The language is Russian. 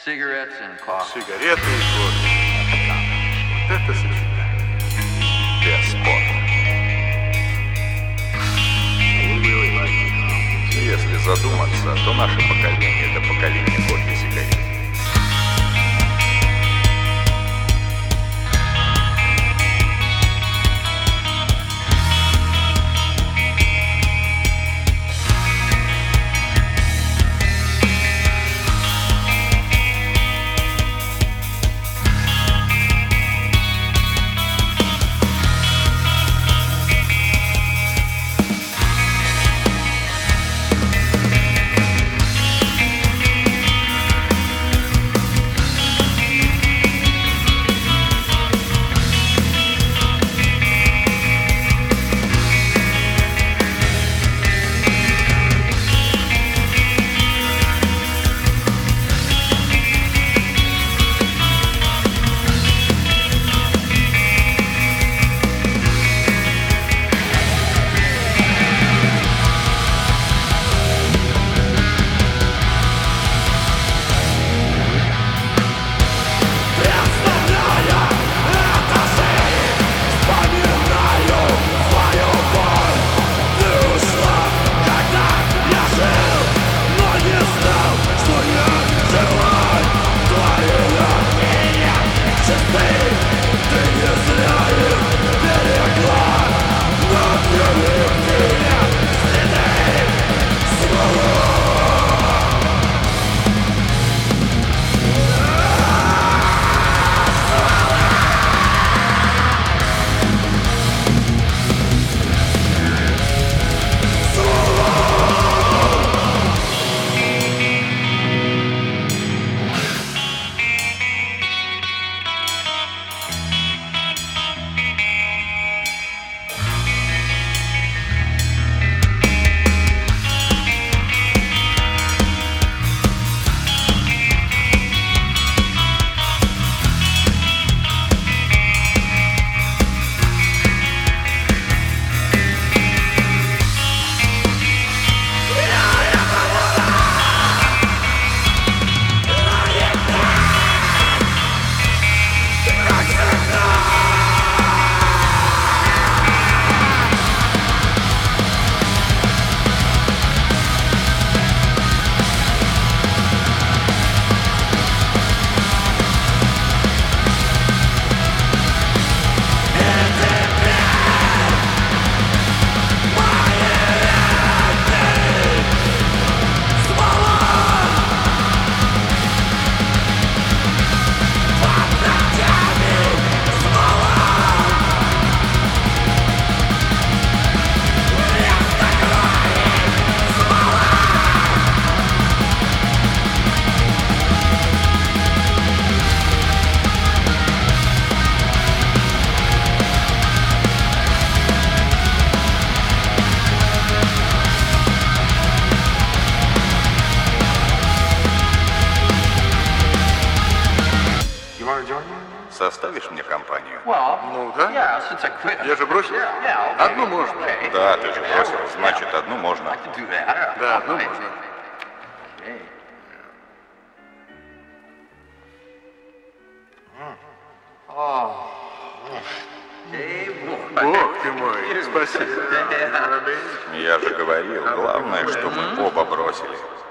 Сигареты и кофе. Вот это сочетание. Бесспорно. Если задуматься, то наше поколение — это поколение кофе и сигарет. Составишь мне компанию? Ну да. Я же бросил. Одну можно. Да, ты же бросил. Значит, одну можно. Да, одну можно. Бог ты мой, спасибо. Я же говорил, главное, что мы оба бросили.